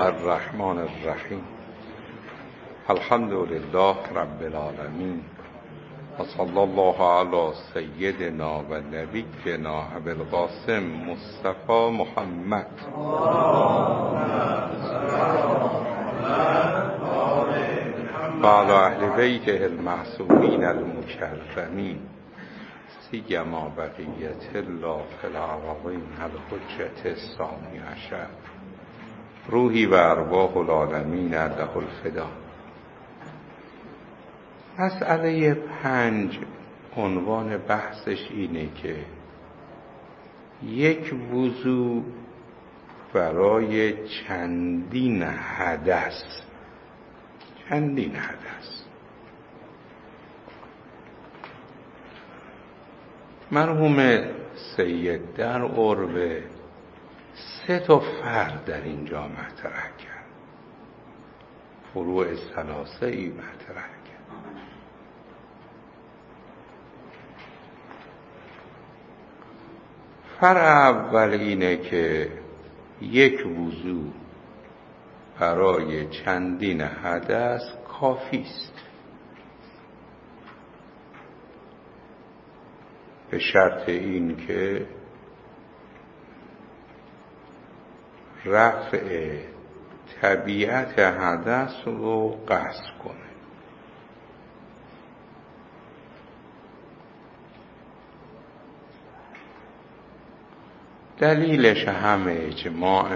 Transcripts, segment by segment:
الرحمن الرحیم. الحمد لله رب العالمین و صلی الله علی سیدنا و نبینا ابی القاسم مصطفی محمد و علی اهل بیته المعصومین المکرمین سیما بقیت الله فی الارضین الحجة الثانی عشر روحی و ارواح العالمین له الفدا. مسئله 5 عنوان بحثش اینه که یک وضو برای چندین حدث. مرحوم سید در عربه 3 فرد در اینجا مطرح کرد، فروع ثلاثه‌ای مطرح کرد. فرع اول اینه که یک وضو برای چندین حدث کافی است، به شرط این که رفع طبیعت حدث رو قصد کنه. دلیلش هم اجماع،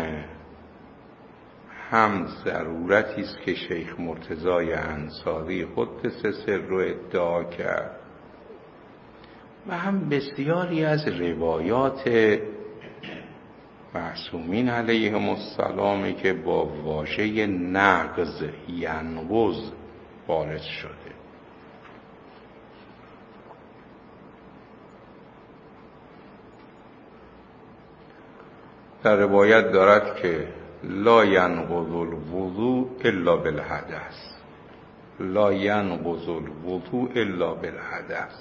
هم ضرورتی است که شیخ مرتضی انصاری قدس سره ادعا کرد و هم بسیاری از روایات معصومین علیهم السلامی که با واژه نقض ینقض وارد شده. در روایت دارد که لا ینقض الوضوء الا بالحدث، لا ینقض الوضوء الا بالحدث.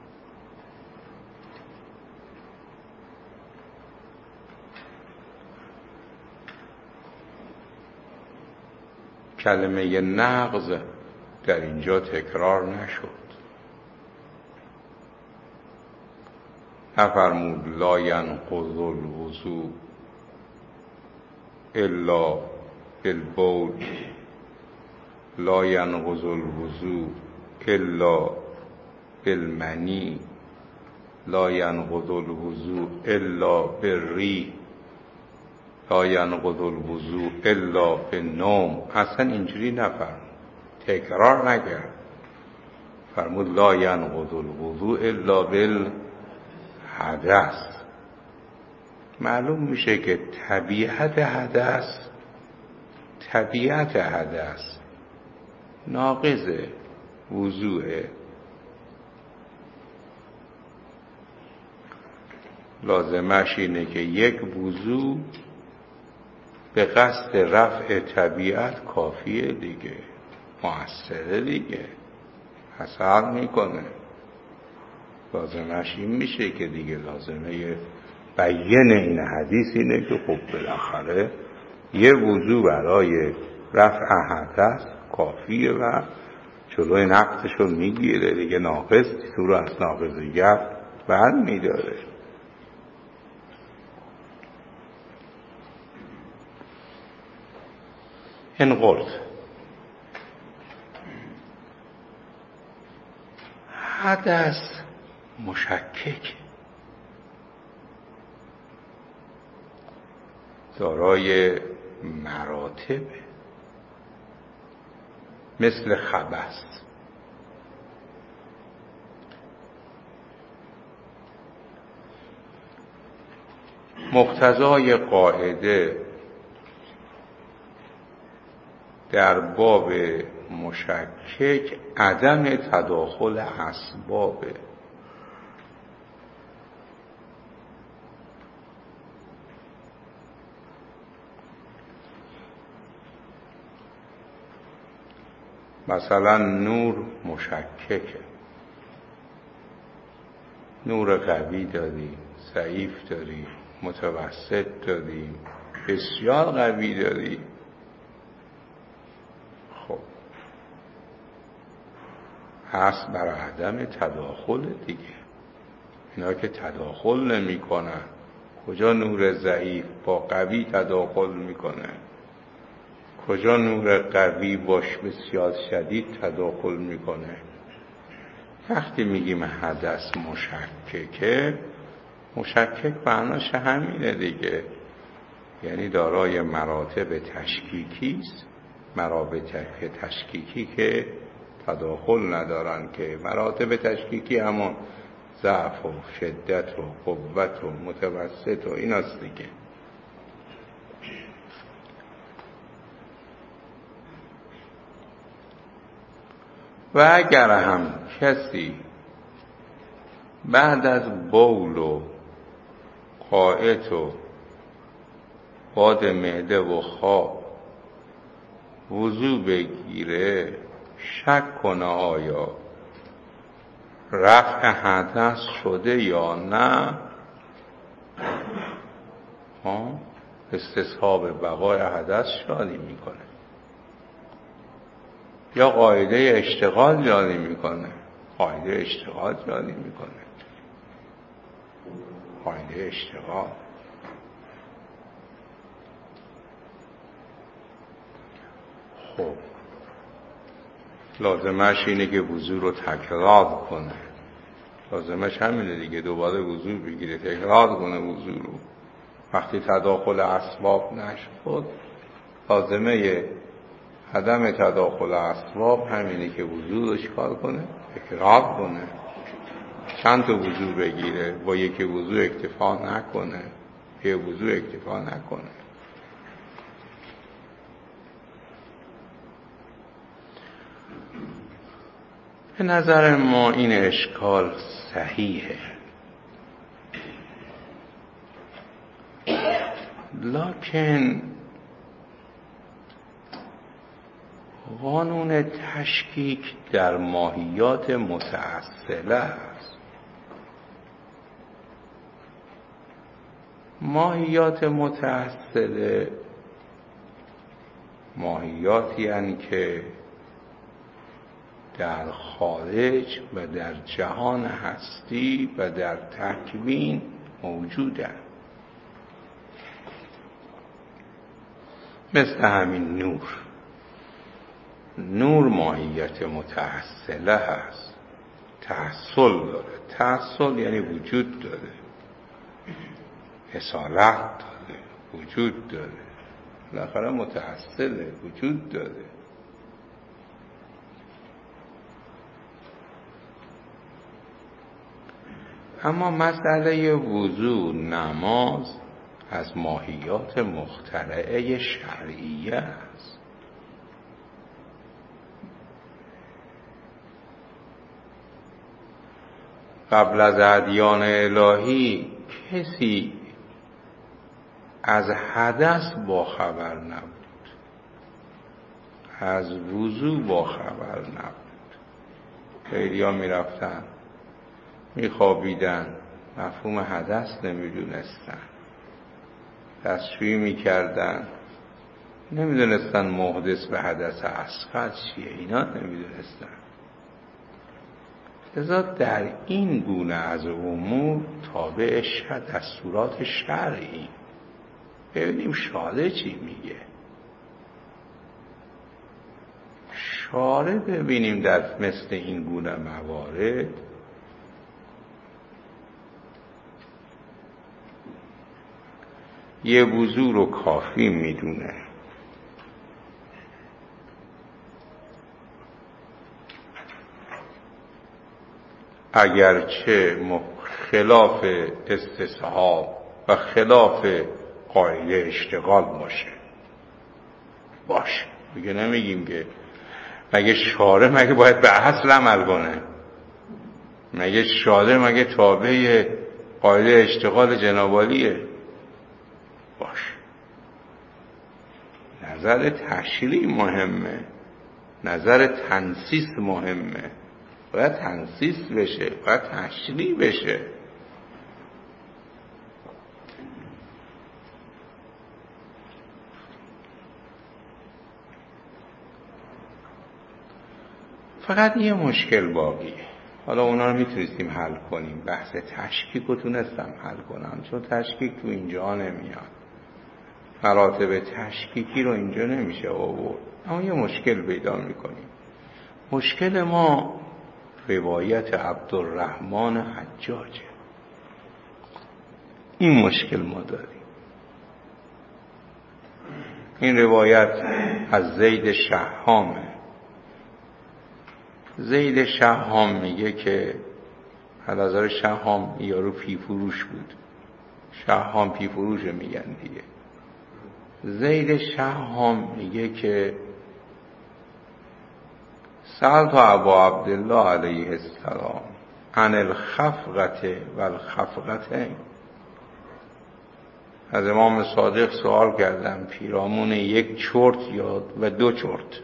کلمه نقض در اینجا تکرار نشد، نفرمود لا ینقض الوضوء الا بالبول، لا ینقض الوضوء الا بالمنی، لا ینقض الوضوء الا بالریح، لا ینقض الوضوء الا بالنوم. اصلا اینجوری نفرمود، تکرار نکرد، فرمود لا ینقض الوضوء الا بالحدث. معلوم میشه که طبیعت حدث ناقض وضوءه. لازمش اینه که یک وضو به قصد رفع طبیعت کافیه دیگه، مؤثره دیگه، اثر میکنه. لازمش این میشه که دیگه لازمه بیان این حدیث اینه که خب بالاخره یه وضو برای رفع حدث کافیه و جلوی نقضشو میگیره دیگه، ناقض تو رو از ناقضیت بر میداره. این قلت حدث مشکک دارای مراتب، مثل خبث. مقتضای قاعده در باب مشکک عدم تداخل اسبابه. مثلا نور مشککه، نور قوی داریم، ضعیف داریم، متوسط داریم، بسیار قوی داریم. هست بر عدم تداخل دیگه. اینا که تداخل نمی کنن، کجا نور ضعیف با قوی تداخل میکنه؟ کجا نور قوی باش بسیار شدید تداخل میکنه؟ وقتی میگیم حدث مشککه، مشکک معناش همینه دیگه، یعنی دارای مراتب تشکیکی است. مراتب تشکیکی که تداخل ندارن، که مراتب تشکیکی همون ضعف و شدت و قوت و متوسط و ایناست دیگه. و اگر هم کسی بعد از بول و غائط و باد معده و خواب وضو بگیره، شک کنه آیا رفع حدث شده یا نه، استصحاب بقای حدث شادی میکنه یا قاعده اشتغال جاری میکنه. قاعده اشتغال جاری میکنه. قاعده اشتغال. خب لازمش اینه که وضو رو تکرار کنه. لازمش همینه دیگه، دوباره وضو بگیره، تکرار کنه وضو رو. وقتی تداخل اسباب نشد، لازمه عدم تداخل اسباب همینه که وضو رو چیکار کنه؟ تکرار کنه. چند تا وضو بگیره، با یکی وضو اکتفا نکنه، یه وضو اکتفا نکنه. به نظر ما این اشکال صحیحه، لکن قانون تشکیک در ماهیات متأصله است. ماهیات متأصله ماهیاتی هستند که در خارج و در جهان هستی و در تکوین موجودند. مثل همین نور ماهیت متأصله هست، تحصل داره. تحصل یعنی وجود داره، اصالت داره، وجود داره، بالاخره متأصله، وجود داره. اما مسئله وضو، نماز از ماهیات مخترعه شرعیه است. قبل از ادیان الهی کسی از حدث باخبر نبود، از وضو باخبر نبود. خیلیا میرفتن میخوابیدن، مفهوم حدث نمیدونستن، دستشویی میکردن، نمیدونستن محدث به حدث اصغر چیه، اینا نمیدونستن. لذا در این گونه از امور تابع دستورات شرعی. ببینیم شارع چی میگه. شارع ببینیم در مثل این گونه موارد یه وضو رو کافی میدونه. اگرچه خلاف استصحاب و خلاف قاعده اشتغال باشه. میگه نمیگیم که مگه شارع مگه باید به اصل عمل کنه؟ مگه شارع مگه تابع قاعده اشتغال جنابالیه؟ باشه. نظر تشریع مهمه، نظر تنصیص مهمه. باید تنصیص بشه، باید تشریع بشه. فقط یه مشکل باقیه. حالا اونا رو میتونستیم حل کنیم. بحث تشکیک رو تونستم حل کنم، چون تشکیک تو اینجا نمیاد، مراتب تشکیکی رو اینجا نمیشه آورد. اما یه مشکل پیدا میکنیم. مشکل ما روایت عبدالرحمن حجاجه. این مشکل ما داریم. این روایت از زید شهامه. زید شهام میگه که از نظر شهام یارو پیفروش بود. شهام پیفروش میگن دیگه. زید شهام میگه که سألت ابا عبدالله علیه السلام عن الخفقة و الخفقتین. از امام صادق سوال کردم پیرامون یک چرت و دو چرت.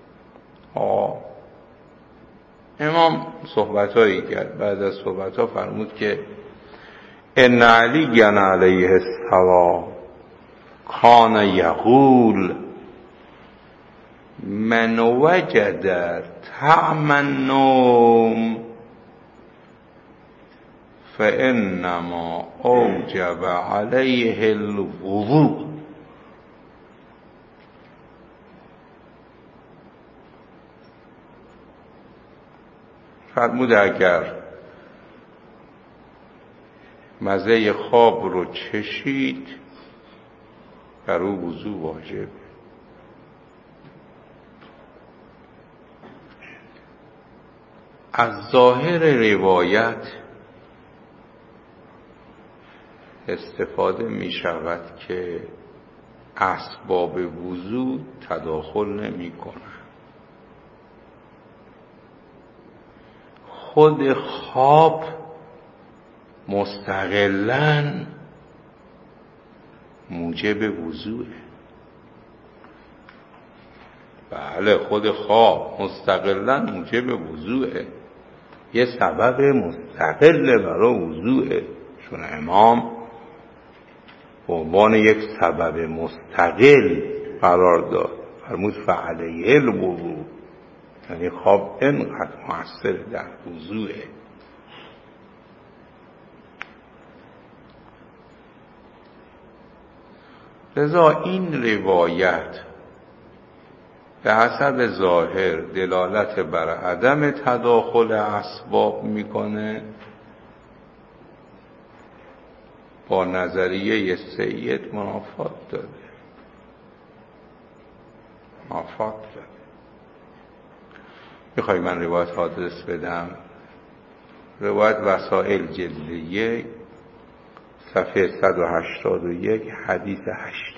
امام صحبتایی کرد. بعد از صحبتها فرمود که ان علی علیه السلام کان یقول من وجد طعم النوم فانما اوجب علیه الوضوء. فرمود اگر مزه خواب رو چشید بر او وضو واجب. از ظاهر روایت استفاده می شود که اسباب وضو تداخل نمی کنند. خود خواب مستقلاً موجب وضوئه. بله، خود خواب مستقلاً موجب وضوئه، یه سبب مستقل برای وضوئه. چون امام به عنوان یک سبب مستقل قرار داد. فرمود فعلیه الوضوء، یعنی خواب اینقدر مؤثر در وضوئه. لذا این روایت به حسب ظاهر دلالت بر عدم تداخل اسباب میکنه با نظریه سید منافات داره. میخوای من روایت آدرس بدم؟ روایت وسائل جلد 1 صفحه 181 حدیث 8.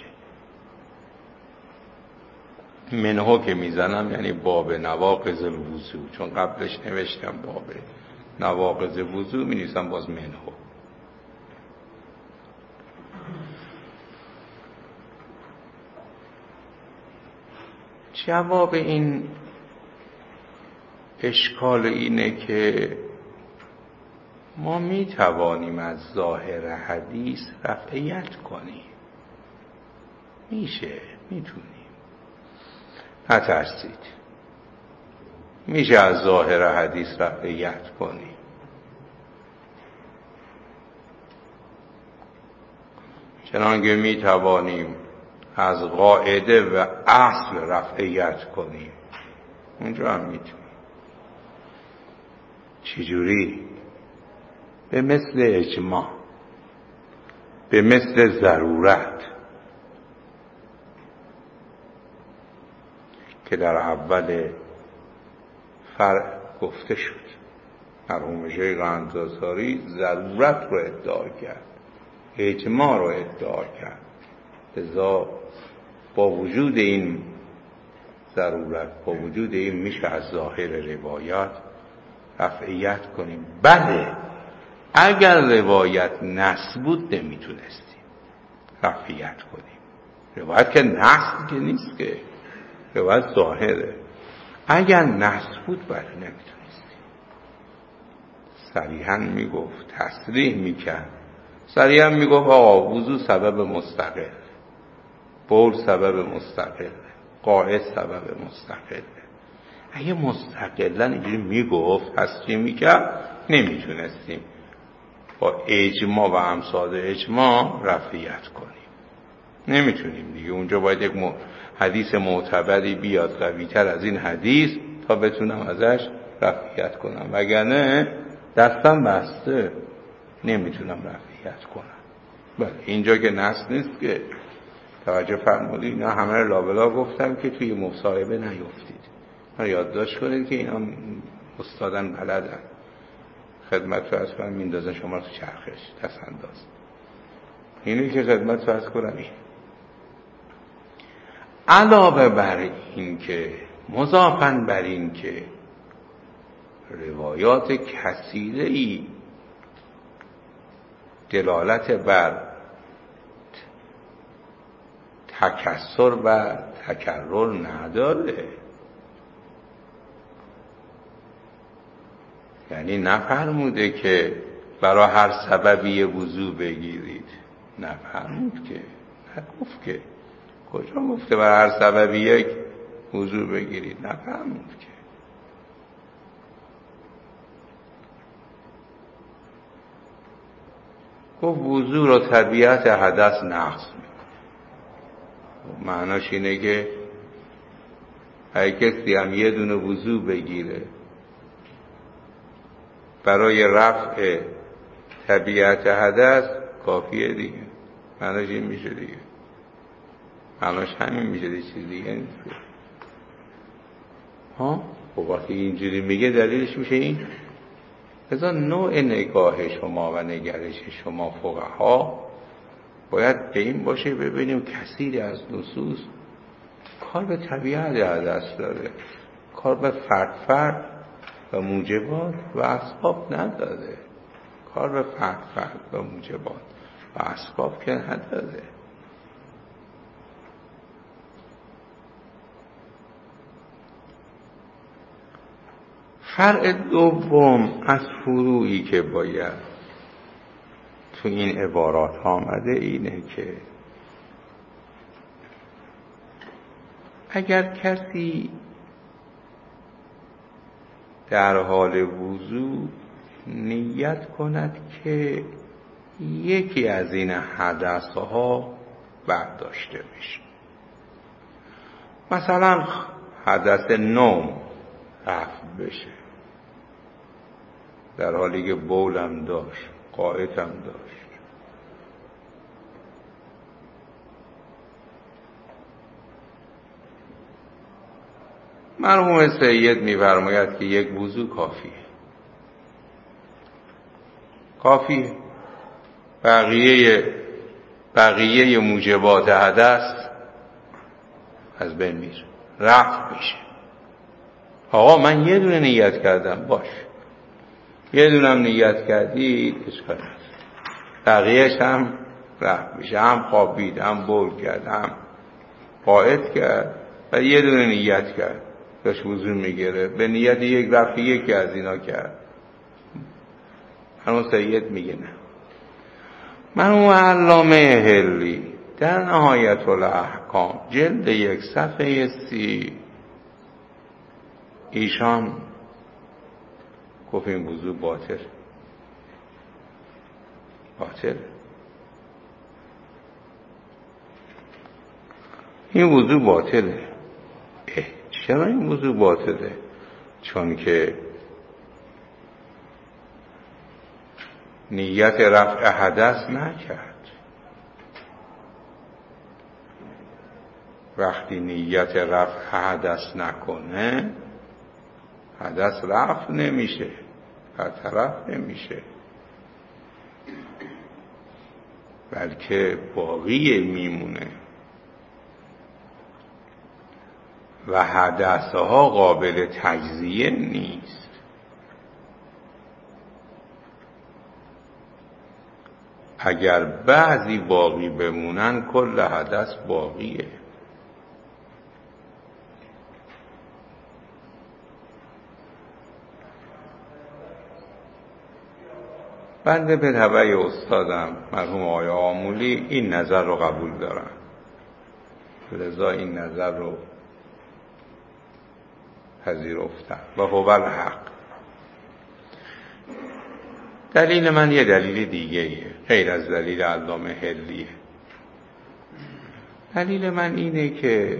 منهو که میزنم یعنی باب نواقض الوضو، چون قبلش نوشتم باب نواقض وضو، می نویسم باز منهو. جواب این اشکال اینه که ما می توانیم از ظاهر حدیث رفعیت کنیم. میتونیم، نترسید. میشه از ظاهر حدیث رفعیت کنیم. چنانکه می توانیم از قاعده و اصل رفعیت کنیم. اونجا هم میتونیم. چجوری؟ به مثل اجماع، به مثل ضرورت که در اول فرع گفته شد. مرحوم شیخ انصاری ضرورت رو ادعا کرد، اجماع رو ادعا کرد. لذا با وجود این ضرورت، با وجود این میشه از ظاهر روایات رفعیت کنیم. بله، اگر روایت نص بود نمیتونستیم رفعیت کنیم. روایت که نص که نیست، که روایت ظاهره. اگر نص بود بله نمیتونستیم. صریحا میگفت، تصریح میکرد، صریحا میگفت آقا وضو سبب مستقل، بول سبب مستقل، قاعد سبب مستقل. اگه مستقلا اینجوری میگفت تصریح میکرد نمیتونستیم با اجماع و امثال اجماع رفعیت کنیم. نمیتونیم دیگه. اونجا باید یک حدیث معتبری بیاد قوی‌تر از این حدیث تا بتونم ازش رفعیت کنم، وگرنه دستم بسته نمیتونم رفعیت کنم. بله اینجا که نص نیست که توجه فرمودید. اینا همه رو لابلا گفتم که توی مصاحبه نیفتید. یادداشت کنید که اینا استادن بلدن، خدمت رو از کنم میندازن شما رو تو چرخش دست انداز. اینه که خدمت رو از کنم. این علاوه بر این که مضافاً بر این که روایات کثیره‌ای دلالت بر تکسر و تکرر نداره، یعنی نفرموده که برای هر سببی وضو بگیرید، نفرمود که، نگفت که. کجا گفته برای هر سببی یک وضو بگیرید؟ نفرمود که. گفت وضو رو طبیعت حدث نقض میکنه. معناش اینه که هر کسی هم یه دونه وضو بگیره برای رفع طبیعت حدث کافیه دیگه. معناش این میشه دیگه. معناش همین میشه دیگه، چیز دیگه نیست. ها؟ خب وقتی اینجوری میگه دلیلش میشه این. لذا نوع نگاه شما و نگرش شما فقها باید به این باشه ببینیم کثیری از نصوص کار به طبیعت حدث داره، کار به فرد و موجبات و اسباب نداره. کار به فرد و موجبات و اسباب که نداره. فرع دوم از فروعی که باید تو این عبارات آمده اینه که اگر کسی در حال وضو نیت کند که یکی از این حدثها برداشته بشه، مثلا حدث نوم رفع بشه در حالی که بولم داشت، قائتم داشت، مرحوم سید می‌فرماید که یک وضو کافیه. بقیه موجبات حدث از بین میره، رفع میشه. آقا من یه دونه نیت کردم، باش، یه دونم نیت کردید اشکال نیست، بقیهش هم رفع میشه. هم خوابید، هم بول کرد، هم قائت کرد و یه دونه نیت کرد، داشت وضو میگیره، به نیت یک رفع یکی از اینا کرد. مرحوم سید میگه نه. مرحوم علامه حلی در نهایت الاحکام جلد 1 صفحه 30 ایشان گفت این وضو باطل. این وضو باطله. چرا این وضو باطله؟ چون که نیت رفع حدث نکرد. وقتی نیت رفع حدث نکنه حدث رفع نمیشه، برطرف نمیشه، بلکه باقی میمونه و حدثها قابل تجزیه نیست. اگر بعضی باقی بمونن کل حدث باقیه. بنده به تبع استادم مرحوم آقای آمولی این نظر رو قبول دارم، لذا این نظر رو پذیرفتم و هو الحق. دلیل من یه دلیل دیگه ایه غیر از دلیل علامه حلیه. دلیل من اینه که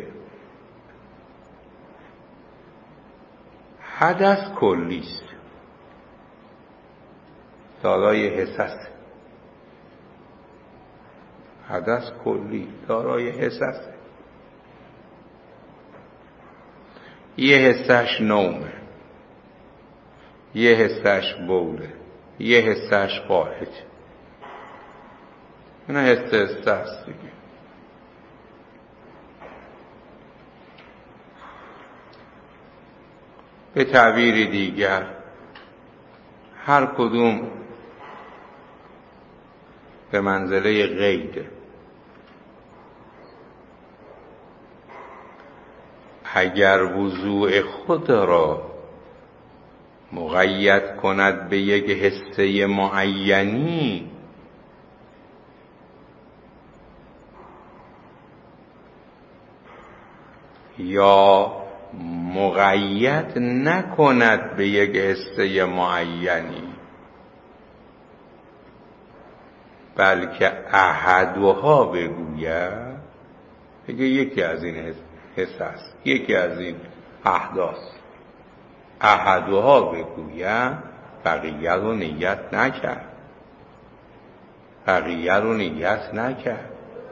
حدث کلیست، دارای حسس. حدث کلی دارای حسس. یه حسش نومه، یه حسش بوله، یه حسش قاعد. اینا حس است دیگه. به تعبیر دیگر هر کدوم به منزله غیره. اگر وضوع خود را مقید کند به یک حسه معینی، یا مقید نکند به یک حسه معینی، بلکه احدها بگوید، بگه یکی از این حس است، یکی از این احداث، احدها بگوید، بقیه رو نیت نکرد، بقیه رو نیت نکرد.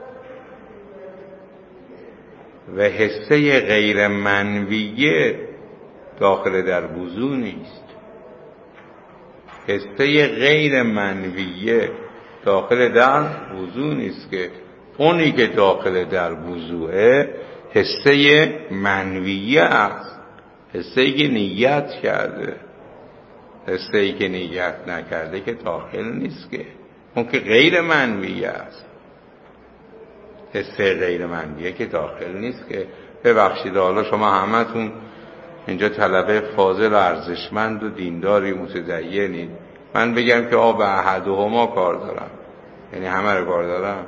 و حسه غیر منویه داخل در وضو نیست. حسه غیر منویه داخل در وضو نیست، که اونی که داخل در وضوعه حسه منویه است، حسه‌ای که نیت کرده. حسه‌ای که نیت نکرده که داخل نیست، که اون که غیر منویه است. حسه غیر منویه که داخل نیست. که ببخشید حالا شما همتون اینجا طلبه فاضل و ارزشمند و دینداری متدینید، من بگم که به احدهما کار دارم، یعنی همه رو کار دارم؟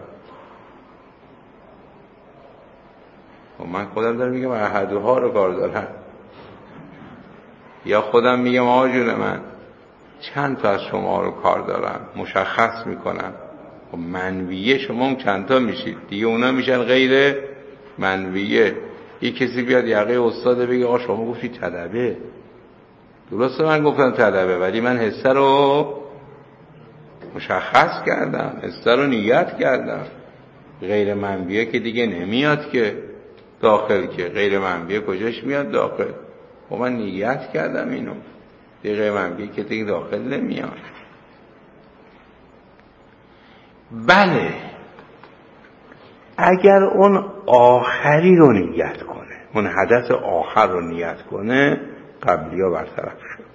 و من خودم دارم میگم احدها رو کار دارم، یا خودم میگم آقا جون من چند تا از شما رو کار دارم، مشخص میکنم. و منویه شما هم چند تا میشید دیگه، اونا میشن غیر منویه. یک کسی بیاد یقه استاد بگه آقا شما گفتی طلبه، درسته من گفتم طلبه، ولی من حسه رو مشخص کردم، حسه رو نیت کردم. غیر منویه که دیگه نمیاد که داخل، که غیر منویه کجاش میاد داخل؟ و من نیت کردم اینو، دیگه غیر منویه که دیگه داخل نمیاد. بله اگر اون آخری رو نیت کنه، اون حدث آخر رو نیت کنه، قبلی ها برطرف شد.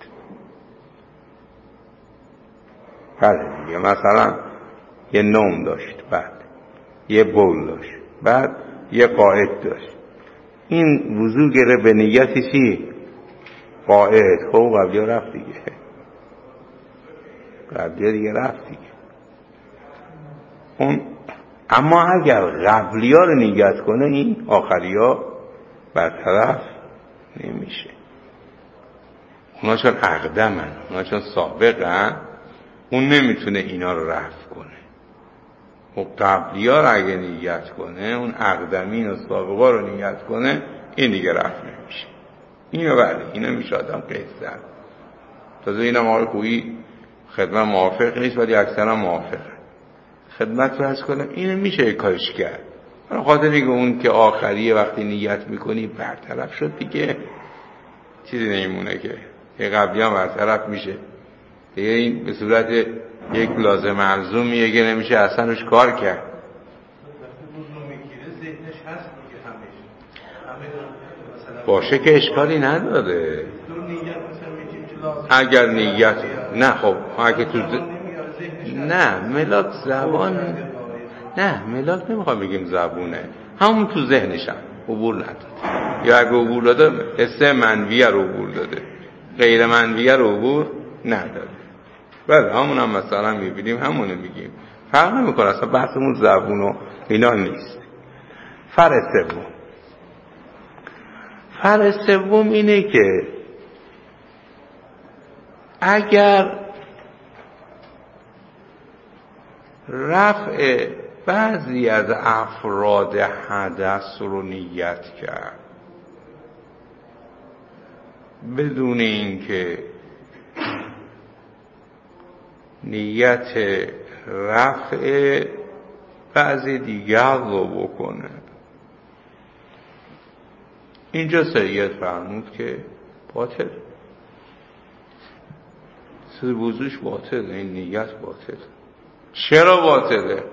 بله دیگه، مثلا یه نوم داشت، بعد یه بول داشت، بعد یه قاعد داشت، این وضو گره به نیتی چی؟ قاعد. خب قبلی ها رفت دیگه، قبلی ها دیگه رفت دیگه. اون اما اگر قبلی ها رو نیت کنه، این آخری ها برطرف نمیشه. اونا چون اقدمن، اونا چون سابقن، اون نمیتونه اینا رو رفع کنه. و قبلی ها رو اگه نیت کنه، اون اقدمین و سابقا رو نیت کنه، این دیگه رفع نمیشه. اینو بله، اینو میشه آدم قیس زد. تازه اینم آقای خویی خدمت موافق نیست، ولی اکثرا موافقه. خدمت رو از کنم اینو میشه کارش کرد، برای خاطر اینکه اون که آخریه وقتی نیت میکنی برطرف شد دیگه، چیزی نمیمونه که یه قبلی هم برطرف میشه دیگه. این به صورت یک لازم ملزومیه که نمیشه اصلا روش کار کرد. باشه که اشکالی نداره اگر نیت نه. خب اگه تو نه ملاک زبان، نه ملاک نمیخوام بگیم زبونه، همون تو ذهنشم عبور نداده، یا اگه عبور داده حسه منویه رو عبور داده، غیر منویه رو عبور نداده. بله همون هم مثلا میبینیم همونه میگیم، فرق نمیکنه، اصلا بحثمون زبون و اینا نیست. فرق سوم، فرع سوم اینه که اگر رفع بعضی از افراد حدث رو نیت کرد بدون اینکه نیت رفع بعضی دیگر رو بکنه، اینجا سید فرمود که باطل، وضوش باطله، این نیت باطله. چرا باطله؟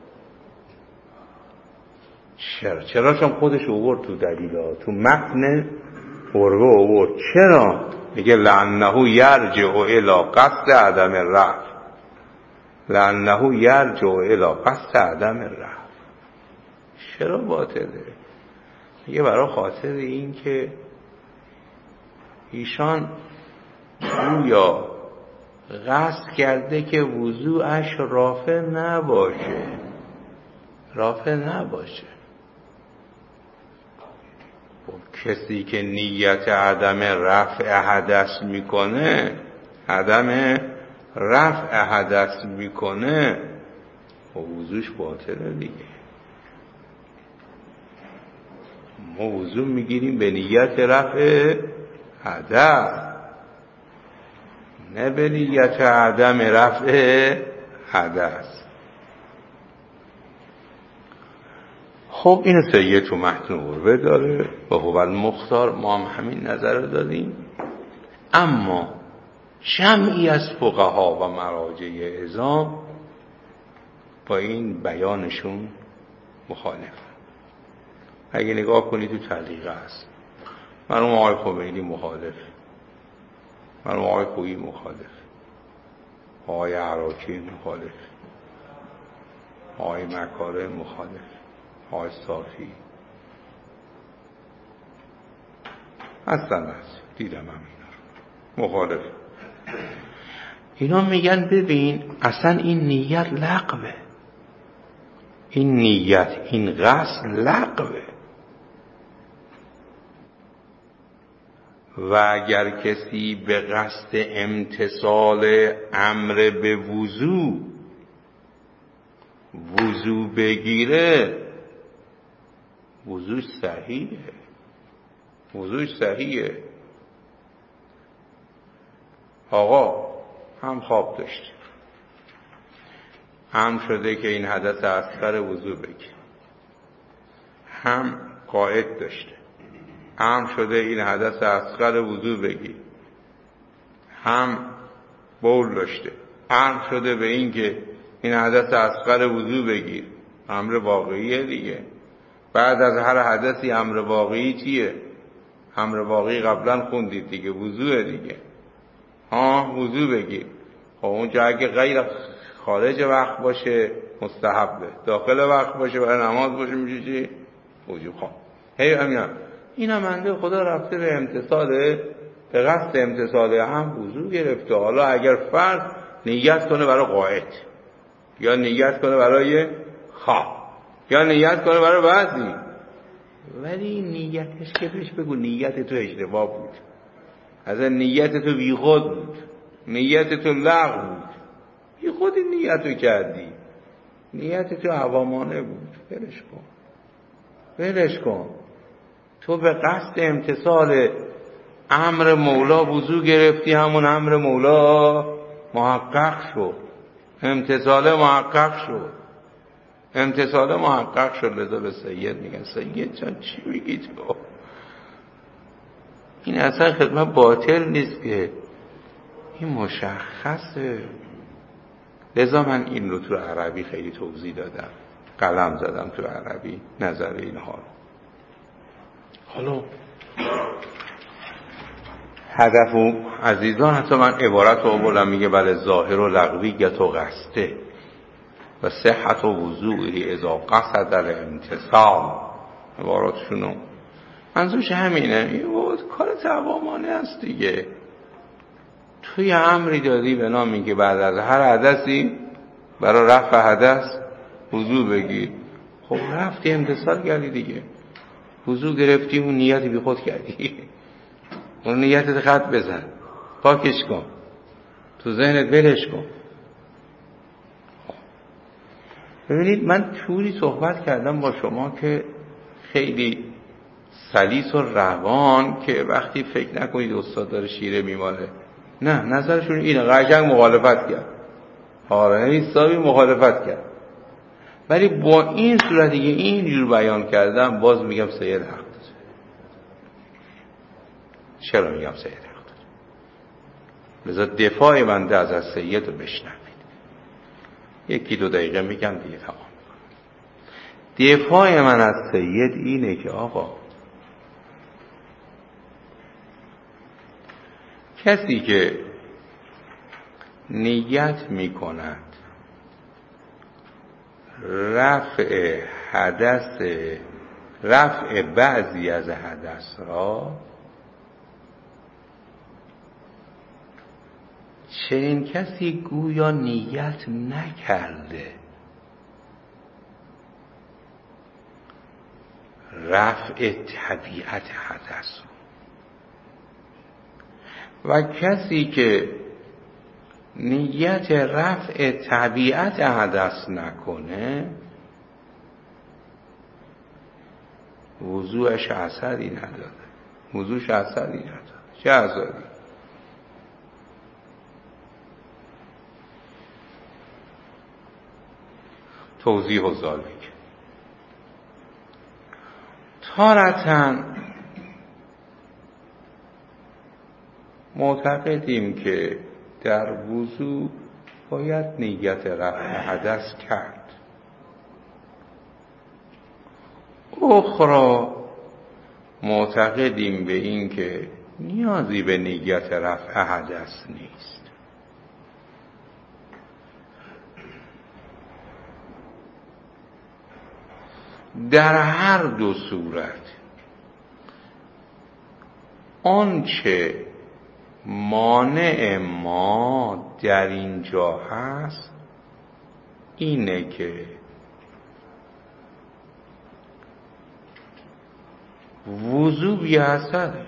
چرا؟ چون خودش آورد تو دلیلا، تو متن قربه آورد. چرا؟ میگه لعنه یرجع الی قصد عدم الرفع، لعنه یرجع الی قصد عدم الرفع. چرا باطله؟ میگه برای خاطر این که ایشان گویا قصد کرده که وضوعش رافع نباشه، رافع نباشه. کسی که نیت عدم رفع حدث میکنه، عدم رفع حدث میکنه، وضوش باطله دیگه. ما وضو میگیریم به نیت رفع حدث، نه به نیت عدم رفع حدث. خب این سید تو متن قربه داره و هو المختار، ما هم همین نظر دادیم. اما جمعی از فقها و مراجع عظام با این بیانشون مخالف. اگه نگاه کنید تو تعلیقه هست، مرحوم آقای خمینی مخالف، مرحوم آقای خویی مخالف، آقای عراقی مخالف، آقای مکارم مخالف، آقای صافی اصلا دیدم هم اینا مخالف. اینا میگن ببین اصلا این نیت لغوه، این نیت، این قصد لغوه، و اگر کسی به قصد امتثال امر به وضو بگیره، وضوش صحیحه، وضوش صحیحه. آقا هم خواب داشته، هم شده که این حدث اصغر وضو بگی، هم قائد داشته، هم شده این حدث اصغر وضو بگی، هم بول داشته، هم شده به این که این حدث اصغر وضو بگیر. امر واقعیه دیگه. بعد از هر حدثی امر واقعی چیه؟ امر واقعی قبلا خوندید دیگه، وضوء دیگه. وضو بگیر. خب اونجا اگه غیر خارج وقت باشه مستحبه، داخل وقت باشه برای نماز باشه میشه چی؟ وجوب. خب این هم منده خدا رفته به امتصال، به قصد امتصال هم وضو گرفته. حالا اگر فرد نیت کنه برای قائد، یا نیت کنه برای خواب، یا نیت کنه برای بعضی، ولی نیتش که بهش بگو نیت تو اشتباه بود، از نیت تو بیخود بود، نیت تو لغو بود، بیخود نیت رو کردی، نیت تو عوامانه بود، ولش کن. تو به قصد امتصال امر مولا وضو گرفتی، همون امر مولا محقق شد، امتصال محقق شد. لذا به سید میگن سید جان چی میگی تو؟ این اصلا خدمت باطل نیست که، این مشخصه. لذا من این رو تو عربی خیلی توضیح دادم، قلم زدم تو عربی نظر اینها رو. حالا هدف و عزیزان، حتی من عبارت رو بولم، میگه بله ظاهر و لغویت و قصده و صحت و وضوعی اذا قصد الامتصال، عباراتشونو منظورش همینه. این کار توامانه است دیگه. توی امری دادی به نامی که بعد از هر حدثی برای رفع حدث وضو بگیر، خب رفتی امتصال کردی دیگه. وضو گرفتی اون نیت بی خود کردی، اون نیتت خط بزن، پاکش کن، تو ذهنت ولش کن. ببینید من طوری صحبت کردم با شما که خیلی سلیس و روان که وقتی فکر نکنید استاد داره شیره میماله. نه، نظرشون اینه، قشنگ مخالفت کرد، آره حسابی مخالفت کرد. ولی با این صورتی که اینجور بیان کردم باز میگم سید حق داره. چرا میگم سید حق داره؟ لذا دفاع بنده از سید رو بشنوید. 1-2 دقیقه میگم دیگه تمام میکنم. دفاع من از سید اینه که آقا کسی که نیت میکند رفع بعضی از حدث را، چنین کسی گویا نیت نکرده رفع طبیعت حدث، و کسی که نیت رفع طبیعت حدث نکنه وضوعش اثری نداره. وضوعش اثری نداره. چه اثری؟ توضیح و ذالک. تارةً معتقدیم که در وضوع باید نیت رفع حدث کرد. اخرى معتقدیم به این که نیازی به نیت رفع حدث نیست. در هر دو صورت آنچه مانع ما در اینجا هست اینه که وضو بی اثره.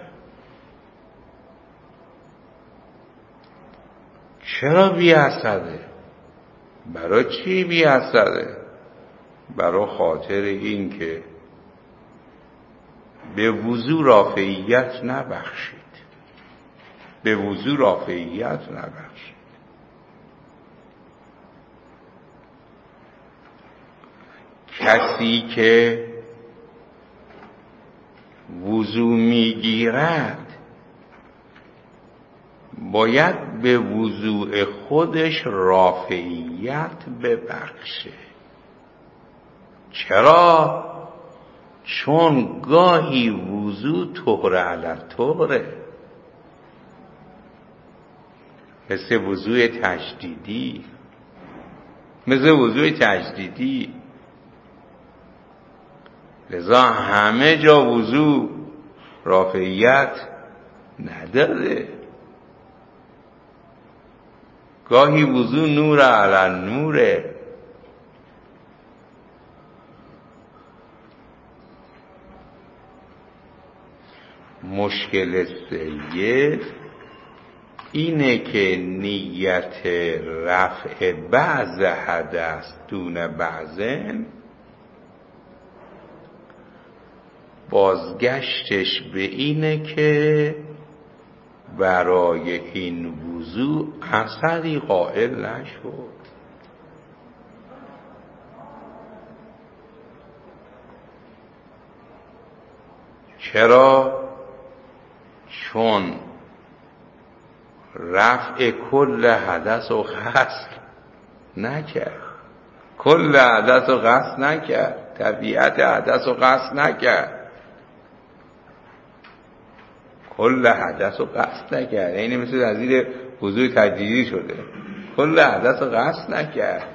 چرا بی اثره؟ برای چی بی اثره؟ برای خاطر این که به وضو رافعیت نبخشید. به وضو رافعیت نبخشید. کسی که وضو میگیرد باید به وضوء خودش رافعیت ببخشه. چرا؟ چون گاهی وضو طهر علی طهره، مثل وضوء تجدیدی. لذا همه جا وضو رافعیت نداره. گاهی وضو نور علی نوره. مشکل سید اینه که نیت رفع بعض حدث دون بعضن بازگشتش به اینه که برای این وضوع اثری قائل نشد. چرا؟ چون رفع کل حدث و قصد نکرد. کل حدث و قصد نکرد. طبیعت حدث و قصد نکرد. کل حدث و قصد نکرد. اینه مثل از زیر وضوء تجدیدی شده. کل حدث و قصد نکرد.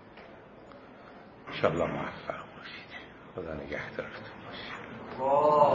انشاءالله موفق باشید. خدا نگهدارتون باشه.